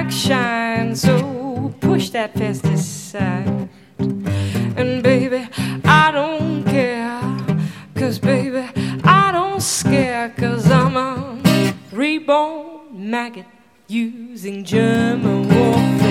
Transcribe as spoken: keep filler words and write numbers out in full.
like shine, so push that pesticide. And baby, I don't care, 'cause baby, I don't scare, 'cause I'm a reborn maggot using German warfare.